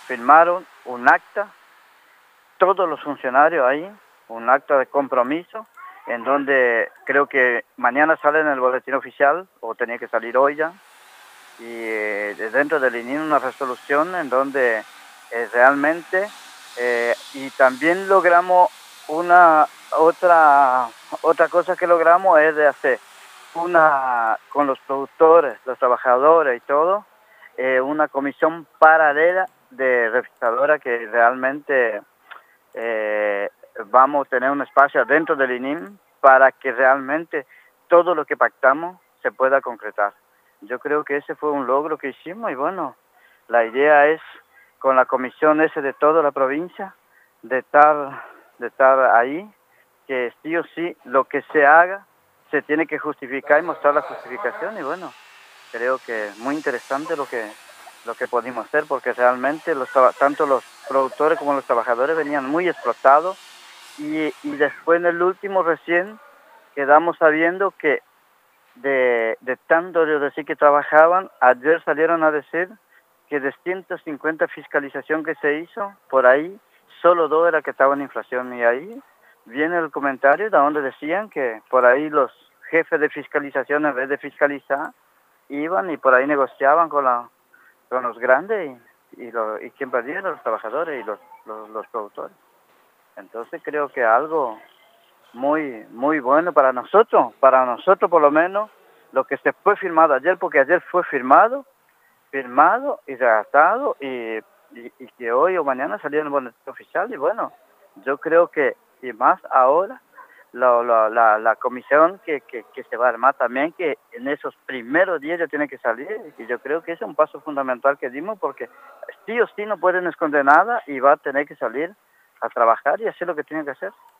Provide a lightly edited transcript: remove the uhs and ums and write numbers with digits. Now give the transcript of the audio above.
firmaron un acta, todos los funcionarios ahí, un acta de compromiso, en donde creo que mañana sale en el boletín oficial, o tenía que salir hoy ya, y dentro del ININ una resolución en donde realmente, y también logramos otra cosa que logramos es de hacer con los productores, los trabajadores y todo, una comisión paralela de registradoras que realmente vamos a tener un espacio dentro del INIM para que realmente todo lo que pactamos se pueda concretar. Yo creo que ese fue un logro que hicimos y bueno, la idea es con la comisión ese de toda la provincia de estar ahí, que sí o sí lo que se haga se tiene que justificar y mostrar la justificación y bueno, creo que es muy interesante lo que pudimos hacer porque realmente tanto los productores como los trabajadores venían muy explotados y después en el último recién quedamos sabiendo que de tanto de decir que trabajaban, ayer salieron a decir que de 150 fiscalización que se hizo, por ahí solo 2 era que estaban en inflación y ahí viene el comentario de donde decían que por ahí los jefes de fiscalización en vez de fiscalizar iban y por ahí negociaban con los grandes y quien perdía los trabajadores y los productores. Entonces creo que algo muy bueno para nosotros por lo menos, lo que se fue firmado ayer, porque ayer fue firmado y redactado y que hoy o mañana salió en el boletín oficial y bueno, yo creo que, y más ahora, la comisión que se va a armar también, que en esos primeros días ya tiene que salir, y yo creo que ese es un paso fundamental que dimos, porque sí o sí no pueden esconder nada y va a tener que salir a trabajar y hacer lo que tiene que hacer.